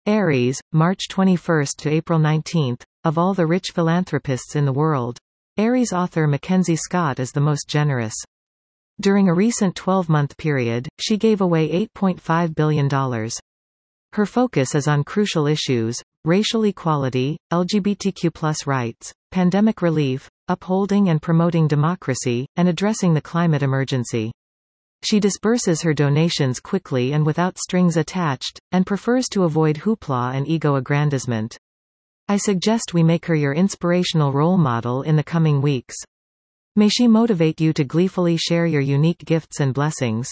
Aries, March 21 to April 19. Of all the rich philanthropists in the world, Aries author Mackenzie Scott is the most generous. During a recent 12-month period, she gave away $8.5 billion. Her focus is on crucial issues: racial equality, LGBTQ+ rights, pandemic relief, upholding and promoting democracy, and addressing the climate emergency. She disperses her donations quickly and without strings attached, and prefers to avoid hoopla and ego aggrandizement. I suggest we make her your inspirational role model in the coming weeks. May she motivate you to gleefully share your unique gifts and blessings.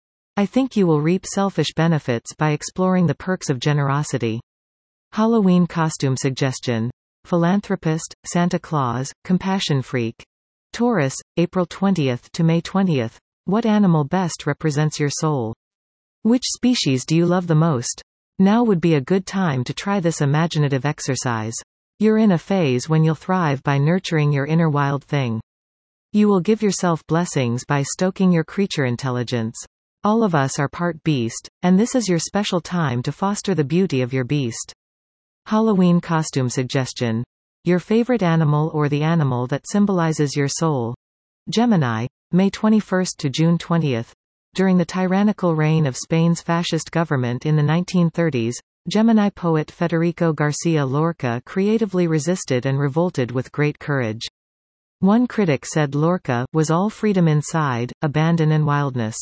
I think you will reap selfish benefits by exploring the perks of generosity. Halloween costume suggestion: philanthropist, Santa Claus, compassion freak. Taurus, April 20 to May 20. What animal best represents your soul? Which species do you love the most? Now would be a good time to try this imaginative exercise. You're in a phase when you'll thrive by nurturing your inner wild thing. You will give yourself blessings by stoking your creature intelligence. All of us are part beast, and this is your special time to foster the beauty of your beast. Halloween costume suggestion: your favorite animal or the animal that symbolizes your soul. Gemini, May 21 to June 20. During the tyrannical reign of Spain's fascist government in the 1930s, Gemini poet Federico Garcia Lorca creatively resisted and revolted with great courage. One critic said Lorca was all freedom inside, abandon and wildness.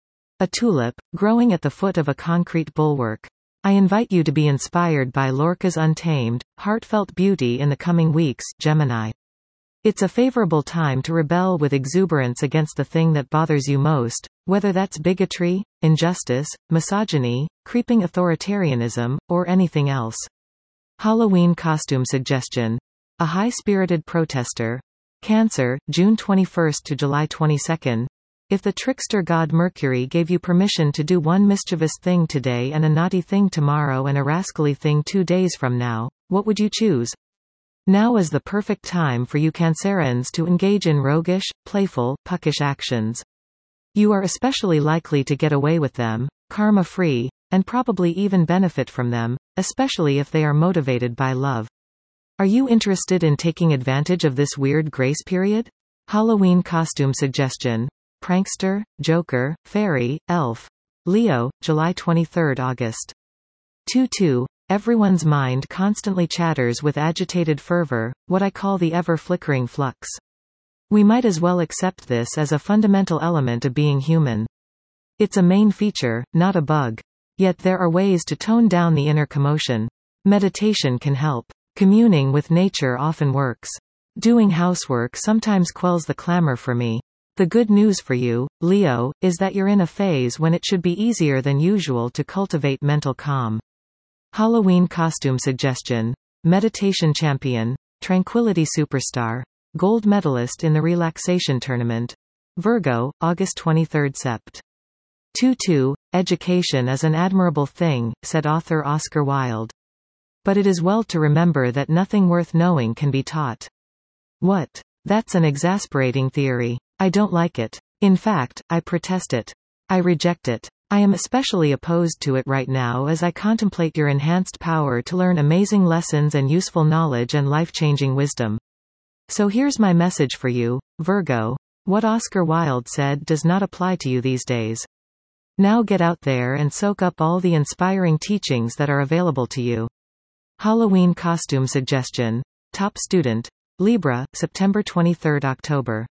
A tulip, growing at the foot of a concrete bulwark. I invite you to be inspired by Lorca's untamed, heartfelt beauty in the coming weeks, Gemini. It's a favorable time to rebel with exuberance against the thing that bothers you most, whether that's bigotry, injustice, misogyny, creeping authoritarianism, or anything else. Halloween costume suggestion: a high-spirited protester. Cancer, June 21 to July 22. If the trickster god Mercury gave you permission to do one mischievous thing today and a naughty thing tomorrow and a rascally thing 2 days from now, what would you choose? Now is the perfect time for you Cancerians to engage in roguish, playful, puckish actions. You are especially likely to get away with them, karma-free, and probably even benefit from them, especially if they are motivated by love. Are you interested in taking advantage of this weird grace period? Halloween costume suggestion: prankster, joker, fairy, elf. Leo, July 23 August. 2-2. Everyone's mind constantly chatters with agitated fervor, what I call the ever-flickering flux. We might as well accept this as a fundamental element of being human. It's a main feature, not a bug. Yet there are ways to tone down the inner commotion. Meditation can help. Communing with nature often works. Doing housework sometimes quells the clamor for me. The good news for you, Leo, is that you're in a phase when it should be easier than usual to cultivate mental calm. Halloween costume suggestion: meditation champion, tranquility superstar, gold medalist in the relaxation tournament. Virgo, August 23 Sept. 2-2. Education is an admirable thing, said author Oscar Wilde. But it is well to remember that nothing worth knowing can be taught. What? That's an exasperating theory. I don't like it. In fact, I protest it. I reject it. I am especially opposed to it right now as I contemplate your enhanced power to learn amazing lessons and useful knowledge and life-changing wisdom. So here's my message for you, Virgo. What Oscar Wilde said does not apply to you these days. Now get out there and soak up all the inspiring teachings that are available to you. Halloween costume suggestion: top student. Libra, September 23 October.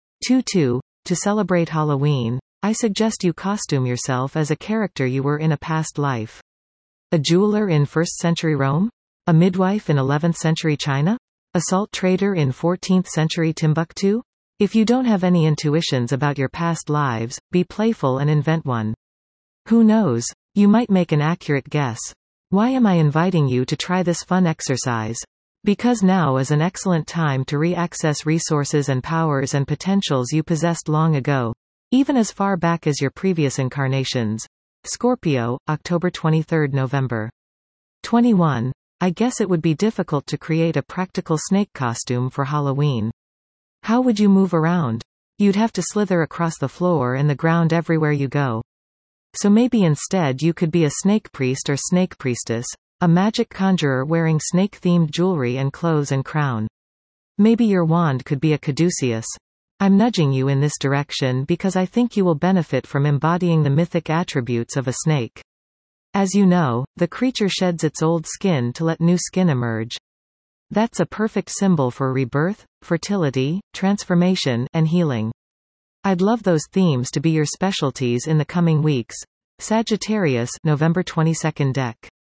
2-2. To celebrate Halloween, I suggest you costume yourself as a character you were in a past life. A jeweler in 1st century Rome? A midwife in 11th century China? A salt trader in 14th century Timbuktu? If you don't have any intuitions about your past lives, be playful and invent one. Who knows? You might make an accurate guess. Why am I inviting you to try this fun exercise? Because now is an excellent time to re-access resources and powers and potentials you possessed long ago. Even as far back as your previous incarnations. Scorpio, October 23 November. 21. I guess it would be difficult to create a practical snake costume for Halloween. How would you move around? You'd have to slither across the floor and the ground everywhere you go. So maybe instead you could be a snake priest or snake priestess. A magic conjurer wearing snake-themed jewelry and clothes and crown. Maybe your wand could be a caduceus. I'm nudging you in this direction because I think you will benefit from embodying the mythic attributes of a snake. As you know, the creature sheds its old skin to let new skin emerge. That's a perfect symbol for rebirth, fertility, transformation, and healing. I'd love those themes to be your specialties in the coming weeks. Sagittarius, November 22nd Dec.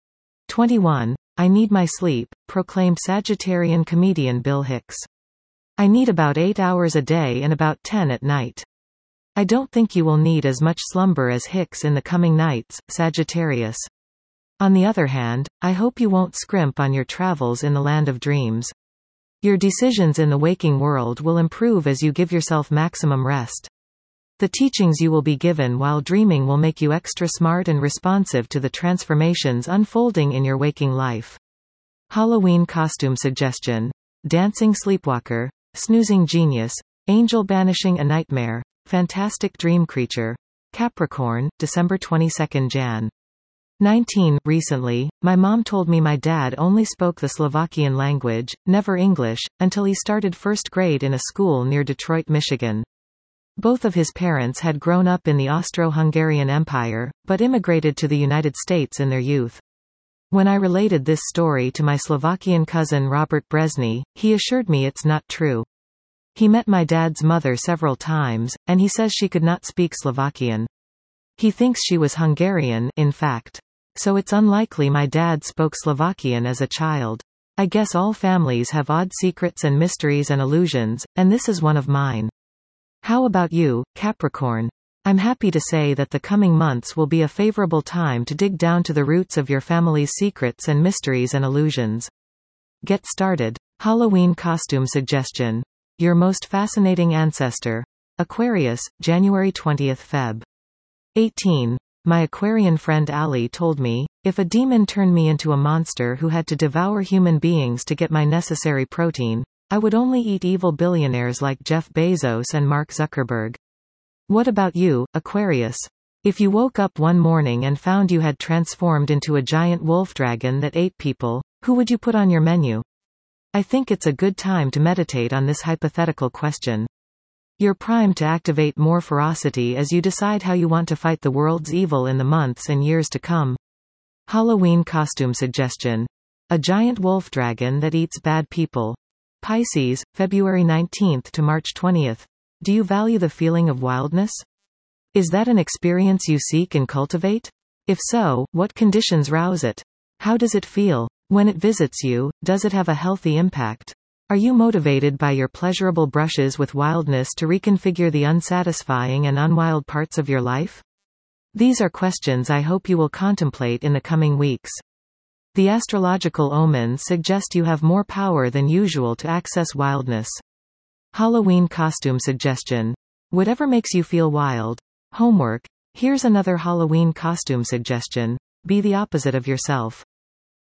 21. I need my sleep, proclaimed Sagittarian comedian Bill Hicks. I need about 8 hours a day and about 10 at night. I don't think you will need as much slumber as Hicks in the coming nights, Sagittarius. On the other hand, I hope you won't scrimp on your travels in the land of dreams. Your decisions in the waking world will improve as you give yourself maximum rest. The teachings you will be given while dreaming will make you extra smart and responsive to the transformations unfolding in your waking life. Halloween costume suggestion. Dancing sleepwalker, snoozing genius, angel banishing a nightmare, fantastic dream creature. Capricorn, December 22nd Jan. 19. Recently, my mom told me my dad only spoke the Slovakian language, never English, until he started first grade in a school near Detroit, Michigan. Both of his parents had grown up in the Austro-Hungarian Empire, but immigrated to the United States in their youth. When I related this story to my Slovakian cousin Robert Bresny, he assured me it's not true. He met my dad's mother several times, and he says she could not speak Slovakian. He thinks she was Hungarian, in fact. So it's unlikely my dad spoke Slovakian as a child. I guess all families have odd secrets and mysteries and illusions, and this is one of mine. How about you, Capricorn? I'm happy to say that the coming months will be a favorable time to dig down to the roots of your family's secrets and mysteries and illusions. Get started. Halloween costume suggestion. Your most fascinating ancestor. Aquarius, January 20th Feb. 18. My Aquarian friend Ali told me, if a demon turned me into a monster who had to devour human beings to get my necessary protein, I would only eat evil billionaires like Jeff Bezos and Mark Zuckerberg. What about you, Aquarius? If you woke up one morning and found you had transformed into a giant wolf dragon that ate people, who would you put on your menu? I think it's a good time to meditate on this hypothetical question. You're primed to activate more ferocity as you decide how you want to fight the world's evil in the months and years to come. Halloween costume suggestion. A giant wolf dragon that eats bad people. Pisces, February 19th to March 20th. Do you value the feeling of wildness? Is that an experience you seek and cultivate? If so, what conditions rouse it? How does it feel? When it visits you, does it have a healthy impact? Are you motivated by your pleasurable brushes with wildness to reconfigure the unsatisfying and unwild parts of your life? These are questions I hope you will contemplate in the coming weeks. The astrological omens suggest you have more power than usual to access wildness. Halloween costume suggestion. Whatever makes you feel wild. Homework. Here's another Halloween costume suggestion. Be the opposite of yourself.